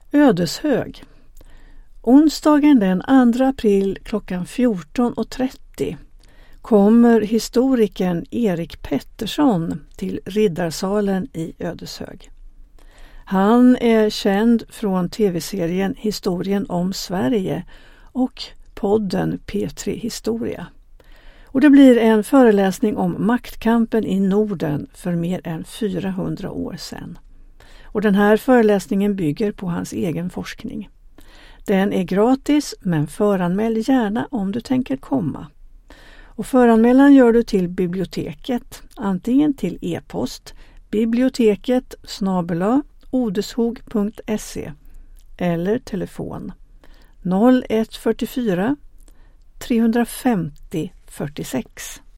Ödeshög. Onsdagen den 2 april klockan 14.30 kommer historikern Erik Pettersson till Riddarsalen i Ödeshög. Han är känd från tv-serien Historien om Sverige och podden P3 Historia. Och det blir en föreläsning om maktkampen i Norden för mer än 400 år sedan. Och den här föreläsningen bygger på hans egen forskning. Den är gratis, men föranmäl gärna om du tänker komma. Och föranmälan gör du till biblioteket, antingen till e-post biblioteket@odeshog.se eller telefon 0144 350 46.